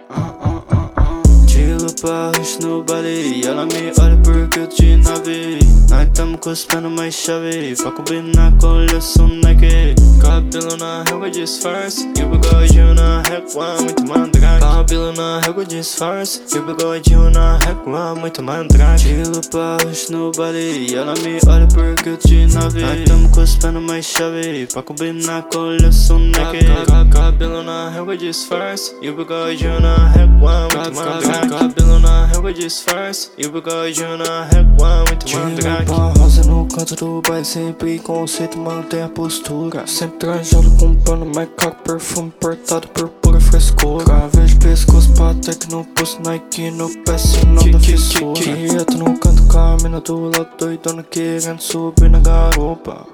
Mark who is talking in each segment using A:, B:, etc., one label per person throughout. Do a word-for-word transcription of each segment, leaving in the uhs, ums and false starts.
A: Tiro Barros no baile e ela me olha porque eu te navei. Nós tamo cuspindo mais chave pra combinar com a coleção Nike. Cabelo na régua disfarce e o bigodinho na régua muito mandrake. Cabelo na régua disfarce e o bigodinho na régua muito mandrake. Tiro Barros no baile e ela me olha porque eu te navei. Nós tamo cuspindo mais chave pra combinar com a coleção Nike. Cabelo na régua disfarce e o bigodinho na régua muito mandrake. Cabelo na régua disfarce e o bigodinho na régua muito mandrake.
B: Tiro rosa no canto do baile, sempre conceito, mantém a postura. Sempre trajado com pano, make-up, perfume portado por pura frescura. Vejo pescoço, patek no pulso, Nike no pé, sinal da fissura. Quieto no canto, caminho do lado, doidona querendo subir na garupa.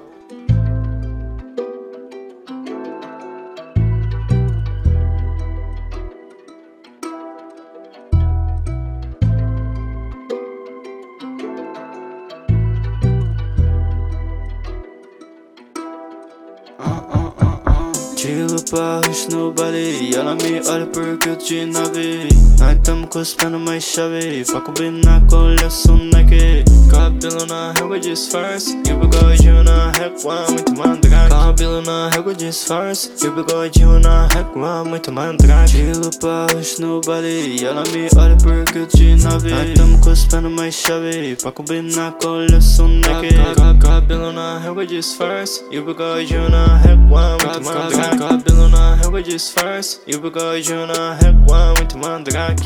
A: Tiro Barros no baile e ela me olha porque eu te navei. Nós tamo cuspindo mais chave pra combinar com a coleção Nike. Cabelo na régua disfarce e o bigodinho na régua muito mandrake. Cabelo na régua disfarce e o bigodinho na régua muito mandrake. Tiro Barros no baile e ela me olha porque eu te navei. Nós tamo cuspindo mais chave pra combinar com a coleção Nike. Cabelo na régua disfarce e o bigodinho na régua muito mandrake. Cabelo na régua disfarce e o bigodinho na régua muito mandrake.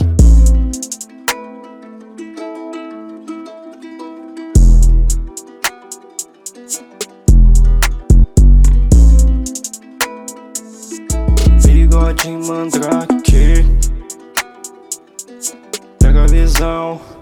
B: Bigodinho mandrake, pega a visão.